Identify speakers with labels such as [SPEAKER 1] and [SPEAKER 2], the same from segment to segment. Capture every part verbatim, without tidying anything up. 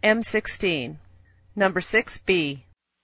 [SPEAKER 1] M sixteen. Number six B.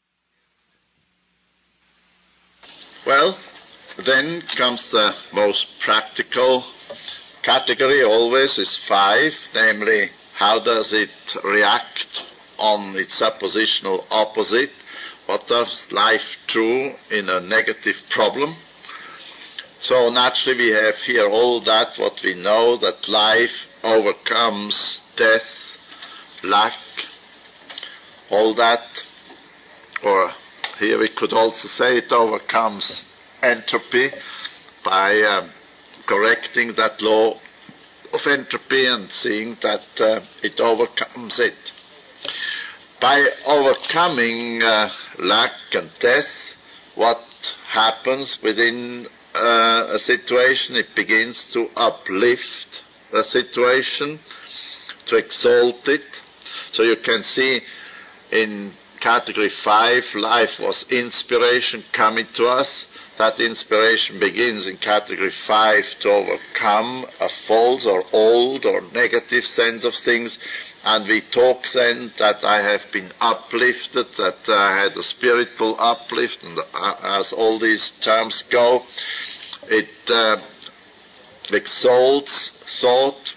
[SPEAKER 2] Well, then comes the most practical category always is five, namely how does it react on its suppositional opposite? What does life do in a negative problem? So naturally we have here all that what we know, that life overcomes death, lack, all that, or here we could also say it overcomes entropy by um, correcting that law of entropy and seeing that uh, it overcomes it. By overcoming uh, lack and death, what happens within uh, a situation? It begins to uplift the situation, to exalt it. So you can see in category five, life was inspiration coming to us. That inspiration begins in category five to overcome a false or old or negative sense of things, and we talk then that I have been uplifted, that I had a spiritual uplift, and as all these terms go, it uh, exalts thought.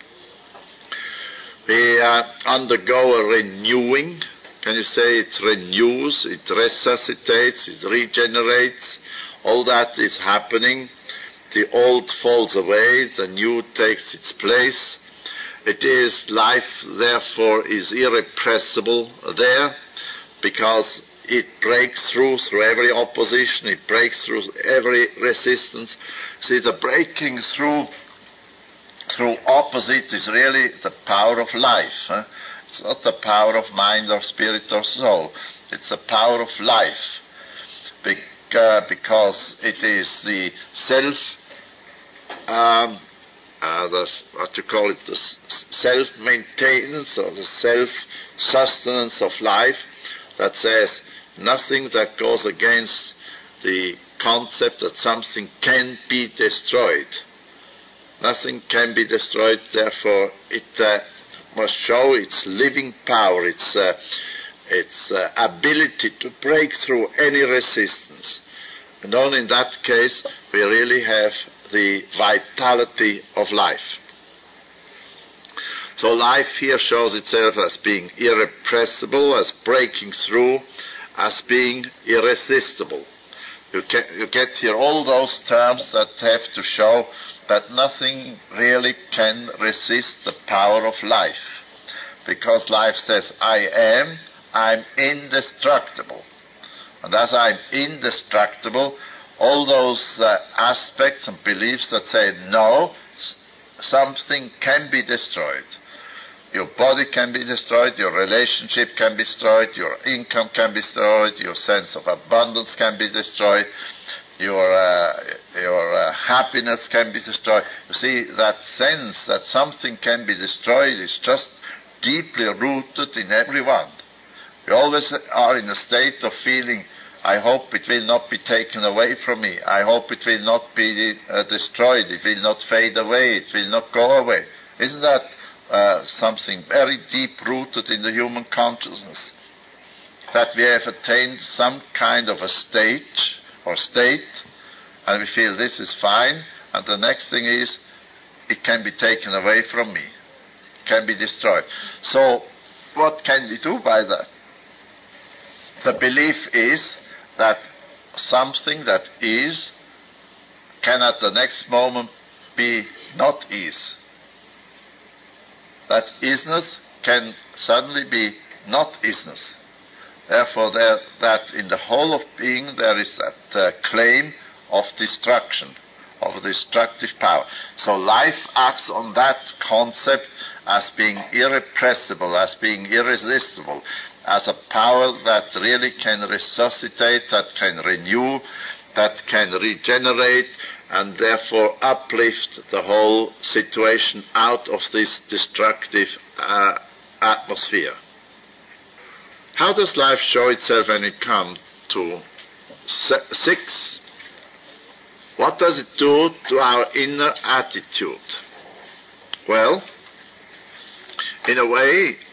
[SPEAKER 2] We uh, undergo a renewing. Can you say it renews, it resuscitates, it regenerates? All that is happening. The old falls away, the new takes its place. It is, life therefore is irrepressible there, because it breaks through through every opposition, it breaks through every resistance. See, the breaking through through opposite is really the power of life. Huh? It's not the power of mind or spirit or soul. It's the power of life. Be- uh, because it is the self, um, uh, the, what you call it, the self-maintenance or the self-sustenance of life that says nothing that goes against the concept that something can be destroyed. Nothing can be destroyed, therefore it uh, must show its living power, its uh, its uh, ability to break through any resistance. And only in that case we really have the vitality of life. So life here shows itself as being irrepressible, as breaking through, as being irresistible. You, can, you get here all those terms that have to show that nothing really can resist the power of life. Because life says, I am, I'm indestructible. And as I'm indestructible, all those uh, aspects and beliefs that say, no, s- something can be destroyed. Your body can be destroyed, your relationship can be destroyed, your income can be destroyed, your sense of abundance can be destroyed, your uh, your uh, happiness can be destroyed. You see, that sense that something can be destroyed is just deeply rooted in everyone. We always are in a state of feeling, I hope it will not be taken away from me. I hope it will not be uh, destroyed. It will not fade away. It will not go away. Isn't that uh, something very deep-rooted in the human consciousness? That we have attained some kind of a stage or state, and we feel this is fine, and the next thing is, it can be taken away from me, can be destroyed. So, what can we do by that? The belief is that something that is can at the next moment be not is. That isness can suddenly be not isness. Therefore, there, that in the whole of being there is that uh, claim of destruction, of destructive power. So life acts on that concept as being irrepressible, as being irresistible, as a power that really can resuscitate, that can renew, that can regenerate, and therefore uplift the whole situation out of this destructive uh, atmosphere. How does life show itself when it comes to six? What does it do to our inner attitude? Well, in a way,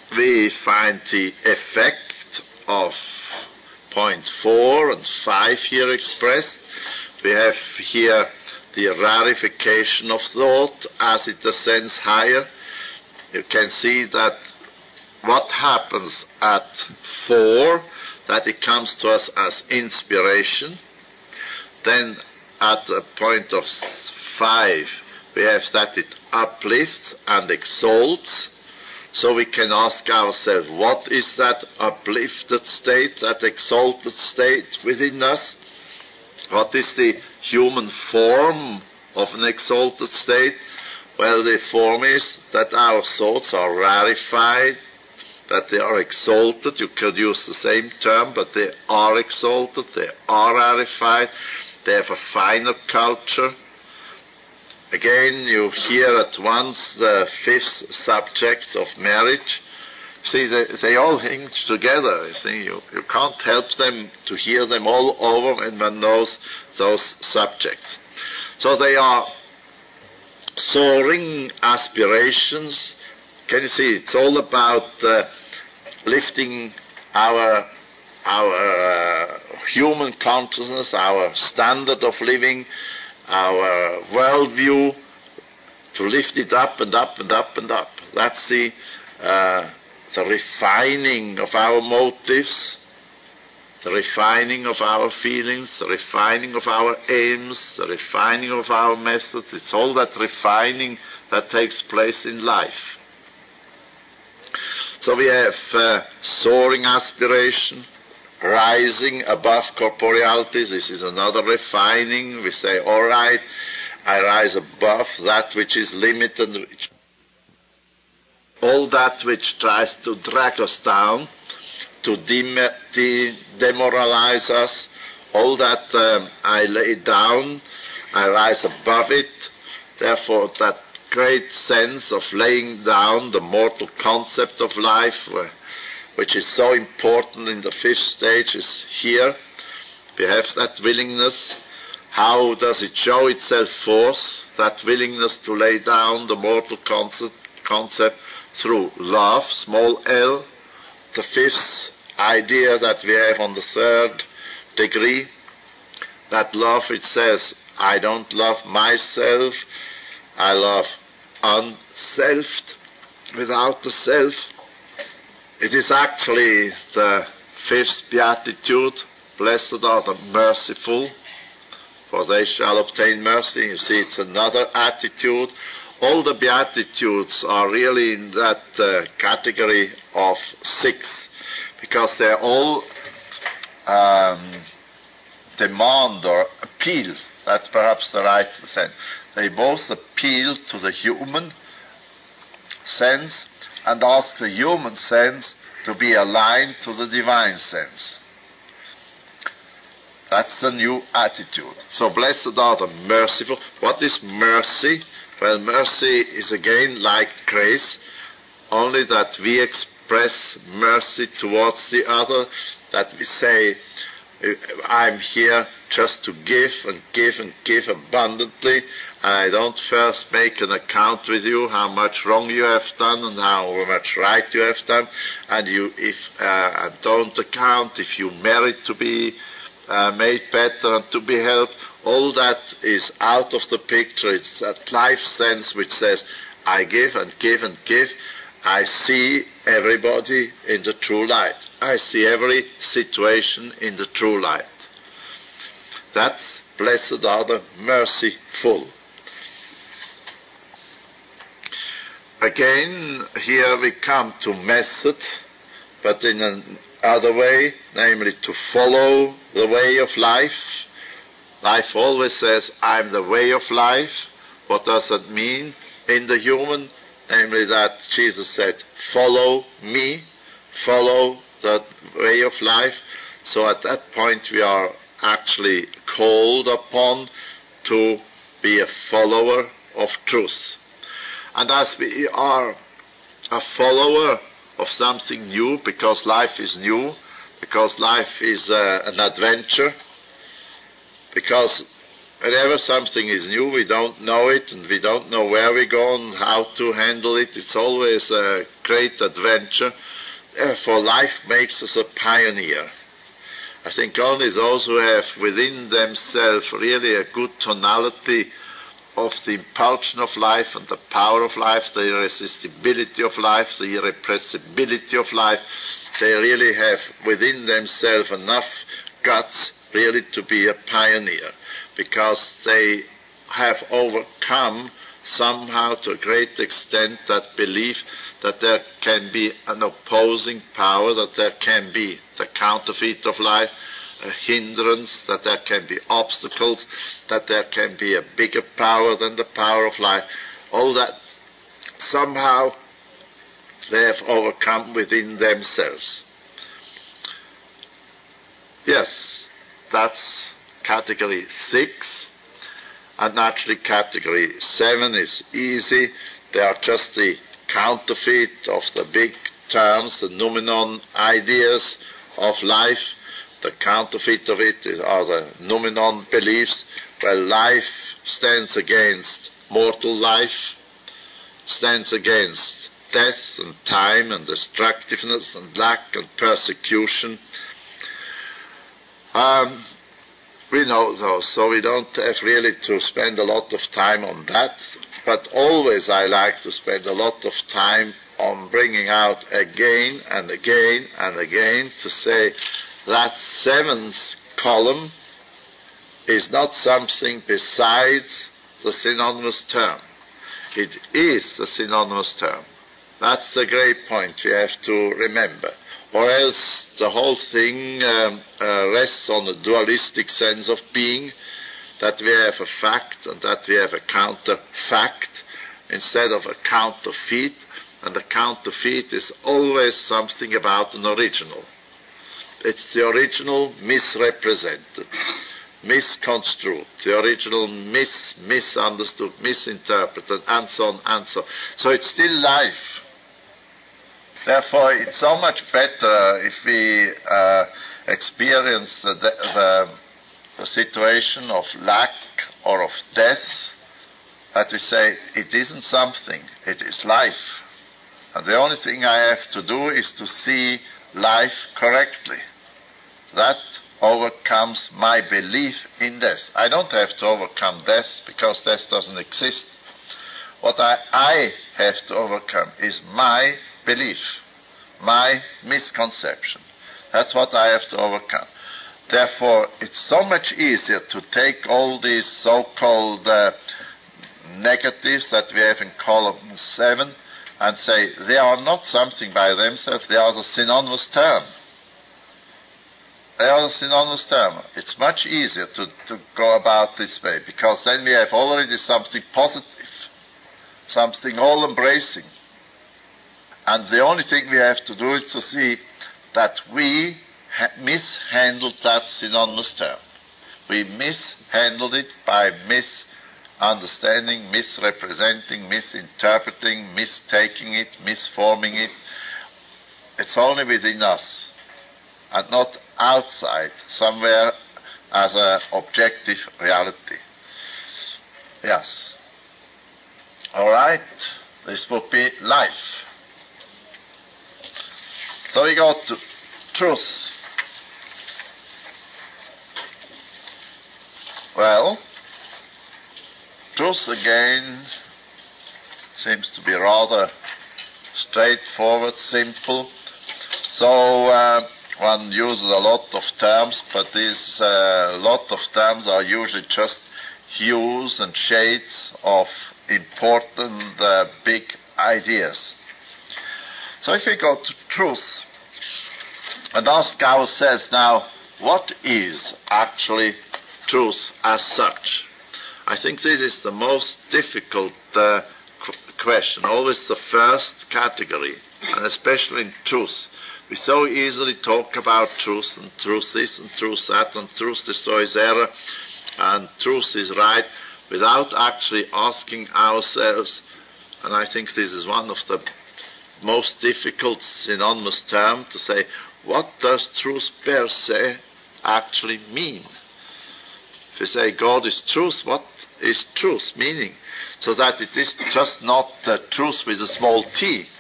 [SPEAKER 2] we find the effect of point four and five here expressed. We have here the rarefication of thought as it ascends higher. You can see that what happens at four, that it comes to us as inspiration. Then at the point of five, we have that it uplifts and exalts. So we can ask ourselves, what is that uplifted state, that exalted state within us? What is the human form of an exalted state? Well, the form is that our thoughts are rarefied, that they are exalted. You could use the same term, but they are exalted, they are rarefied, they have a finer culture. Again, you hear at once the fifth subject of marriage. See, they, they all hinge together. You see, you, you can't help them to hear them all over when one knows those subjects. So they are soaring aspirations. Can you see? It's all about uh, lifting our our uh, human consciousness, our standard of living, our worldview, to lift it up and up and up and up. That's the uh, the refining of our motives, the refining of our feelings, the refining of our aims, the refining of our methods. It's all that refining that takes place in life. So we have uh, soaring aspiration, rising above corporeality. This is another refining. We say, all right, I rise above that which is limited, which, all that which tries to drag us down, to dem- de- demoralize us, all that um, I lay down, I rise above it. Therefore, that great sense of laying down the mortal concept of life, uh, which is so important in the fifth stage, is here. We have that willingness. How does it show itself forth, that willingness to lay down the mortal concept, concept through love, small l, the fifth idea that we have on the third degree, that love, it says, I don't love myself, I love unselfed, without the self. It is actually the fifth beatitude, blessed are the merciful, for they shall obtain mercy. You see, it's another attitude. All the beatitudes are really in that uh, category of six, because they're all um, demand or appeal. That's perhaps the right sense. They both appeal to the human sense and ask the human sense to be aligned to the divine sense. That's the new attitude. So blessed are the merciful. What is mercy? Well, mercy is again like grace, only that we express mercy towards the other, that we say, I'm here just to give and give and give abundantly, and I don't first make an account with you how much wrong you have done and how much right you have done, and you if uh, don't account if you merit to be uh, made better and to be helped. All that is out of the picture. It's that life sense which says, I give and give and give. I see everybody in the true light. I see every situation in the true light. That's blessed are the merciful. Again, here we come to method, but in another way, namely to follow the way of life. Life always says, I'm the way of life. What does that mean in the human? Namely that Jesus said, follow me, follow the way of life. So at that point we are actually called upon to be a follower of truth. And as we are a follower of something new, because life is new, because life is uh, an adventure, because whenever something is new, we don't know it, and we don't know where we go and how to handle it. It's always a great adventure. Therefore, life makes us a pioneer. I think only those who have within themselves really a good tonality of the impulsion of life and the power of life, the irresistibility of life, the irrepressibility of life, they really have within themselves enough guts really to be a pioneer, because they have overcome somehow to a great extent that belief that there can be an opposing power, that there can be the counterfeit of life, a hindrance, that there can be obstacles, that there can be a bigger power than the power of life. All that somehow they have overcome within themselves. Yes, that's category six. And naturally category seven is easy. They are just the counterfeit of the big terms, the noumenon ideas of life. The counterfeit of it are the noumenon beliefs, where life stands against mortal life, stands against death and time and destructiveness and lack and persecution. Um, we know those, so we don't have really to spend a lot of time on that, but always I like to spend a lot of time on bringing out again and again and again to say that seventh column is not something besides the synonymous term. It is a synonymous term. That's the great point we have to remember. Or else the whole thing um, uh, rests on a dualistic sense of being, that we have a fact and that we have a counterfact instead of a counterfeit, and the counterfeit is always something about an original. It's the original misrepresented, misconstrued, the original mis misunderstood, misinterpreted, and so on and so on. So it's still life. Therefore, it's so much better if we uh, experience the, the, the situation of lack or of death, that we say, it isn't something, it is life. And the only thing I have to do is to see life correctly. That overcomes my belief in death. I don't have to overcome death, because death doesn't exist. What I, I have to overcome is my belief, my misconception. That's what I have to overcome. Therefore, it's so much easier to take all these so-called uh, negatives that we have in column seven and say they are not something by themselves, they are the synonymous term. They are the synonymous term. It's much easier to, to go about this way, because then we have already something positive, something all-embracing. And the only thing we have to do is to see that we ha- mishandled that synonymous term. We mishandled it by misunderstanding, misrepresenting, misinterpreting, mistaking it, misforming it. It's only within us and not outside, somewhere as an objective reality. Yes. All right. This would be life. So we go to truth. Well, truth again seems to be rather straightforward, simple. So uh, one uses a lot of terms, but these uh, lot of terms are usually just hues and shades of important uh, big ideas. So if we go to truth and ask ourselves now, what is actually truth as such? I think this is the most difficult uh, qu- question, always the first category, and especially in truth. We so easily talk about truth, and truth this, and truth that, and truth destroys error, and truth is right, without actually asking ourselves, and I think this is one of the most difficult synonymous term to say, what does truth per se actually mean? If you say God is truth, what is truth meaning? So that it is just not uh, truth with a small t,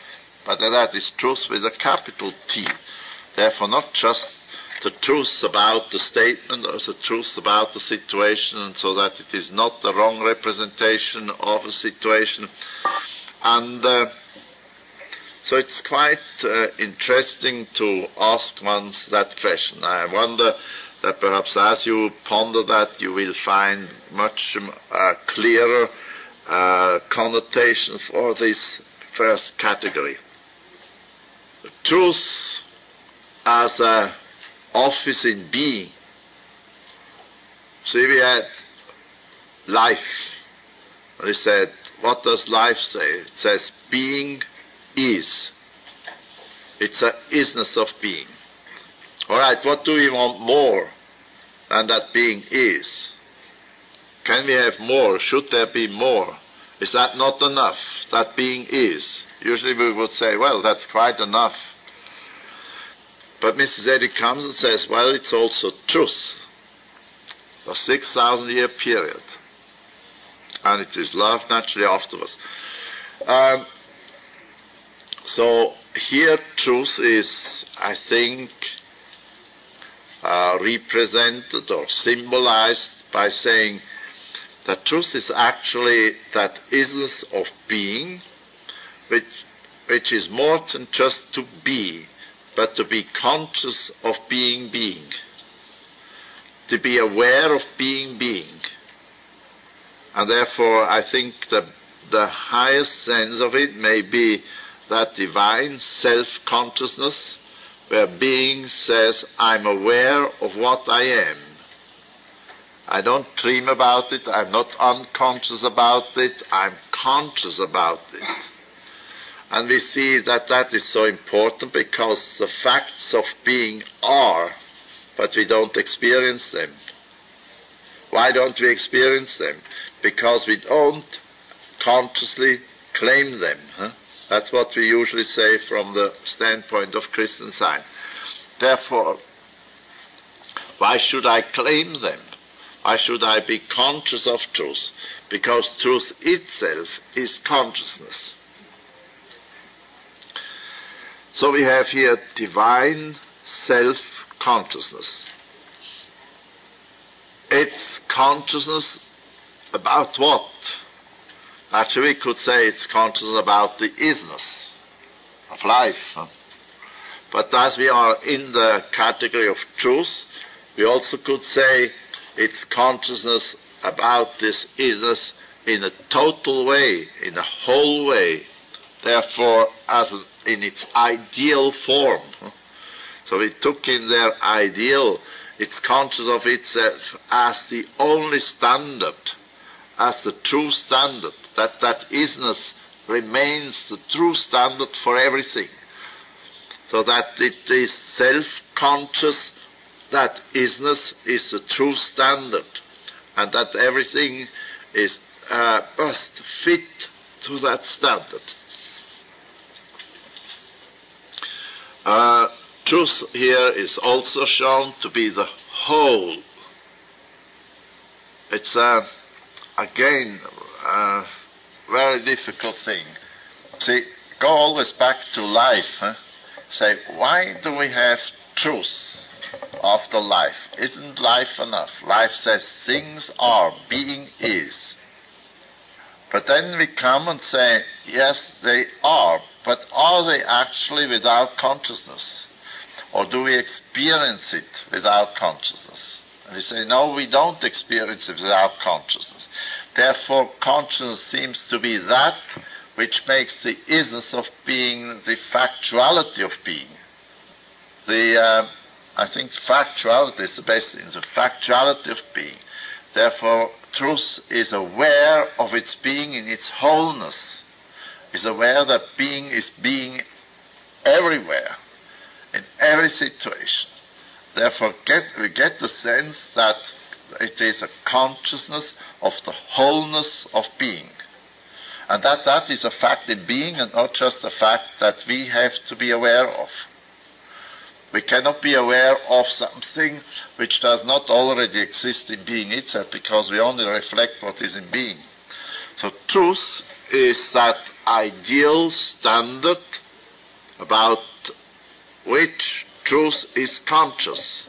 [SPEAKER 2] but that is truth with a capital T. Therefore, not just the truth about the statement or the truth about the situation, so that it is not the wrong representation of a situation. And uh, so it's quite uh, interesting to ask one's that question. I wonder that perhaps as you ponder that, you will find much uh, clearer uh, connotation for this first category. The truth as a office in being. See, we had life. They said, what does life say? It says being is. It's a isness of being. All right, what do we want more than that being is? Can we have more? Should there be more? Is that not enough? That being is. Usually we would say, well, that's quite enough. But Missus Eddy comes and says, well, it's also truth. A six thousand year period. And it is love naturally afterwards. Um, so here truth is, I think, uh, represented or symbolized by saying that truth is actually that isness of being, which, which is more than just to be, but to be conscious of being being, to be aware of being being. And therefore I think the, the highest sense of it may be that divine self-consciousness, where being says, I'm aware of what I am. I don't dream about it, I'm not unconscious about it, I'm conscious about it. And we see that that is so important because the facts of being are, but we don't experience them. Why don't we experience them? Because we don't consciously claim them. Huh? That's what we usually say from the standpoint of Christian Science. Therefore, why should I claim them? Why should I be conscious of truth? Because truth itself is consciousness. So we have here divine self-consciousness. It's consciousness about what? Actually, we could say it's consciousness about the isness of life. Huh? But as we are in the category of truth, we also could say it's consciousness about this isness in a total way, in a whole way. Therefore, as an, in its ideal form. So we took in their ideal, it's conscious of itself as the only standard, as the true standard, that that isness remains the true standard for everything. So that it is self-conscious, that isness is the true standard, and that everything is uh, must fit to that standard. Uh, truth here is also shown to be the whole. It's uh, again a very difficult thing. See, go always back to life. Huh? Say, why do we have truth after life? Isn't life enough? Life says things are, being is. But then we come and say, yes, they are, but are they actually without consciousness? Or do we experience it without consciousness? And we say, no, we don't experience it without consciousness. Therefore, consciousness seems to be that which makes the isness of being the factuality of being. The, uh, I think factuality is the best thing, the factuality of being. Therefore, truth is aware of its being in its wholeness, is aware that being is being everywhere, in every situation. Therefore, get, we get the sense that it is a consciousness of the wholeness of being. And that that is a fact in being and not just a fact that we have to be aware of. We cannot be aware of something which does not already exist in being itself, because we only reflect what is in being. So truth is that ideal standard about which truth is conscious.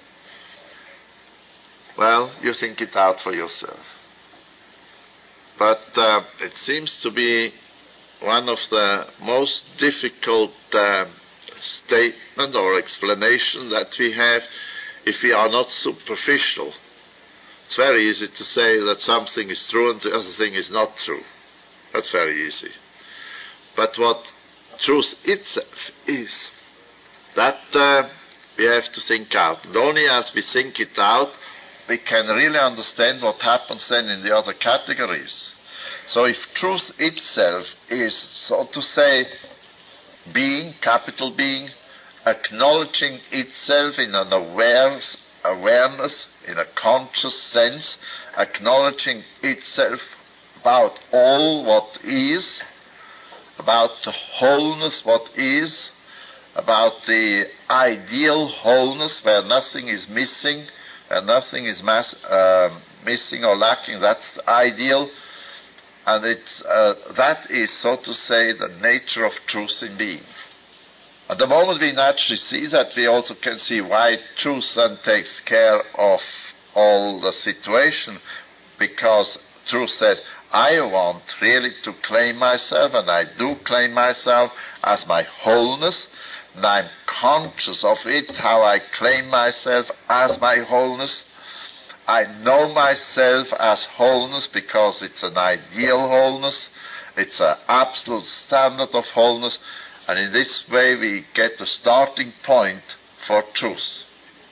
[SPEAKER 2] Well, you think it out for yourself. But uh, it seems to be one of the most difficult uh, statement or explanation that we have if we are not superficial. It's very easy to say that something is true and the other thing is not true. That's very easy. But what truth itself is, that uh, we have to think out. And only as we think it out, we can really understand what happens then in the other categories. So if truth itself is, so to say, being, capital being, acknowledging itself in an awareness, awareness, in a conscious sense, acknowledging itself about all what is, about the wholeness what is, about the ideal wholeness where nothing is missing, where nothing is mass, uh, missing or lacking, that's ideal. And it's, uh, that is, so to say, the nature of truth in being. At the moment we naturally see that, we also can see why truth then takes care of all the situation, because truth says, I want really to claim myself, and I do claim myself as my wholeness, and I'm conscious of it, how I claim myself as my wholeness. I know myself as wholeness because it's an ideal wholeness, it's an absolute standard of wholeness, and in this way we get the starting point for truth.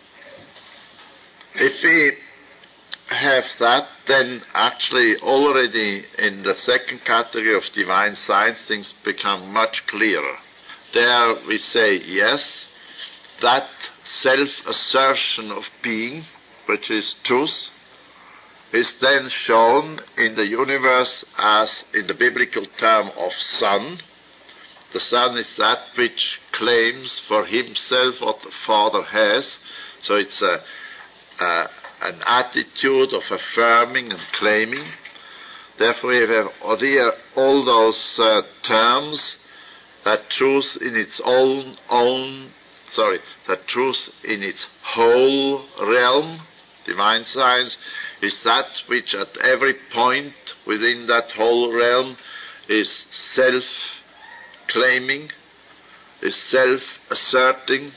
[SPEAKER 2] If we have that, then actually already in the second category of divine science things become much clearer. There we say, yes, that self-assertion of being, which is truth, is then shown in the universe as, in the biblical term of Son. The Son is that which claims for himself what the Father has. So it's a, a, an attitude of affirming and claiming. Therefore we have here all those uh, terms, that truth in its own, own, sorry, that truth in its whole realm, divine science, is that which at every point within that whole realm is self-claiming, is self-asserting.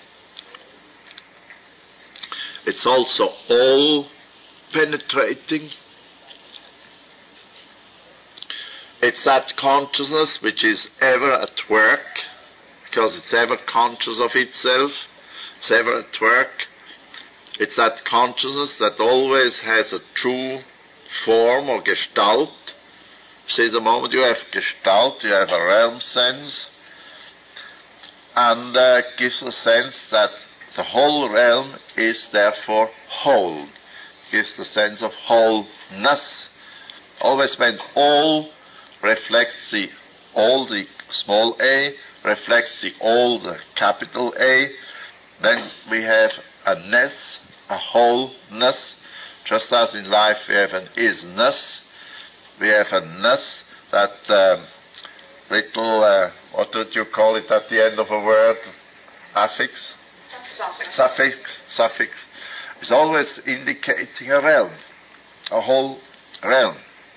[SPEAKER 2] It's also all-penetrating. It's that consciousness which is ever at work, because it's ever conscious of itself, it's ever at work. It's that consciousness that always has a true form or gestalt. See, the moment you have gestalt, you have a realm sense, and uh, gives a sense that the whole realm is therefore whole. Gives the sense of wholeness. Always when all reflects the all, the small a, reflects the all, the capital A, then we have a ness, a wholeness. Just as in life we have an isness, we have a ness, that um, little, uh, what would you call it at the end of a word? Affix? Suffix. Suffix. Suffix. Is always indicating a realm, a whole realm.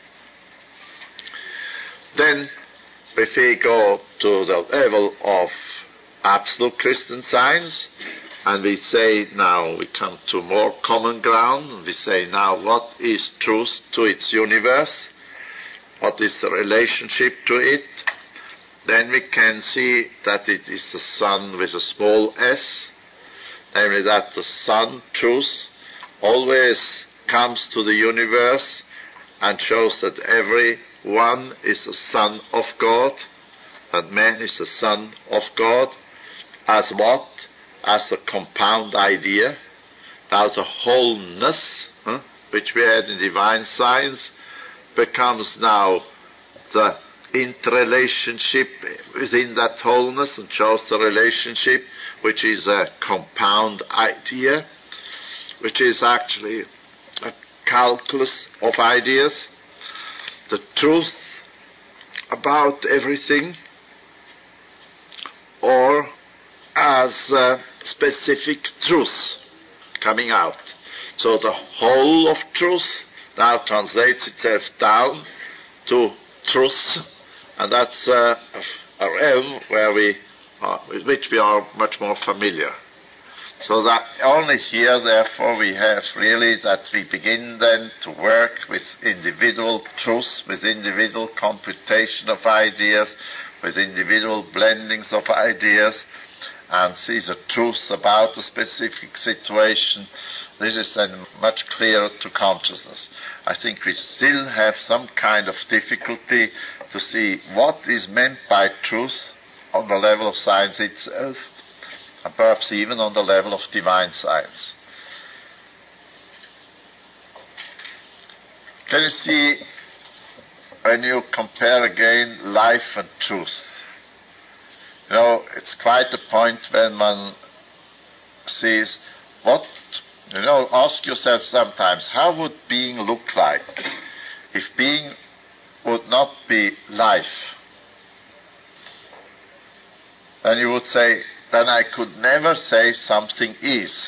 [SPEAKER 2] Then, if we go to the level of absolute Christian science, and we say now we come to more common ground, and we say now what is truth to its universe, what is the relationship to it, then we can see that it is the Son with a small s, namely that the Son, truth, always comes to the universe and shows that every one is a son of God, that man is a son of God, as what? As a compound idea. Now the wholeness, huh, which we had in divine science, becomes now the interrelationship within that wholeness, and shows the relationship, which is a compound idea, which is actually a calculus of ideas. The truth about everything, or as uh, specific truth coming out. So the whole of truth now translates itself down to truth, and that's uh, a realm where we are, with which we are much more familiar. So that only here, therefore, we have really that we begin then to work with individual truth, with individual computation of ideas, with individual blendings of ideas, and see the truth about a specific situation. This is then much clearer to consciousness. I think we still have some kind of difficulty to see what is meant by truth on the level of science itself, and perhaps even on the level of divine science. Can you see, when you compare again life and truth, you know, it's quite a point when one sees what, you know, ask yourself sometimes, how would being look like if being would not be life? Then you would say, then I could never say something is.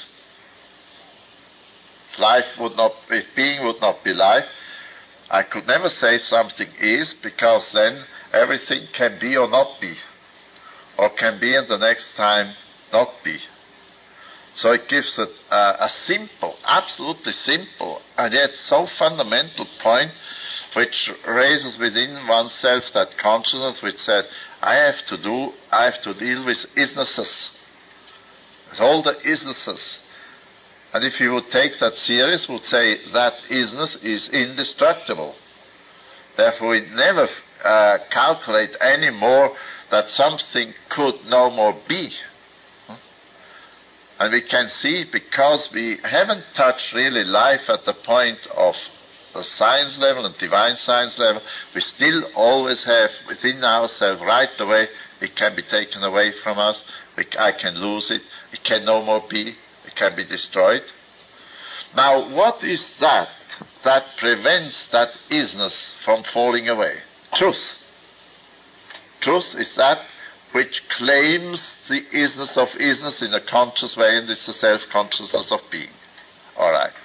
[SPEAKER 2] Life would not, if being would not be life, I could never say something is, because then everything can be or not be, or can be and the next time not be. So it gives a, a, a simple, absolutely simple, and yet so fundamental point, which raises within oneself that consciousness which says, I have to do, I have to deal with isnesses, with all the isnesses. And if you would take that serious, would say that isness is indestructible. Therefore, we never uh, calculate any more that something could no more be. And we can see, because we haven't touched really life at the point of the science level and divine science level, we still always have within ourselves right away, it can be taken away from us, we, I can lose it, it can no more be, it can be destroyed. Now, what is that that prevents that isness from falling away? Truth. Truth is that which claims the isness of isness in a conscious way, and it's the self-consciousness of being. All right.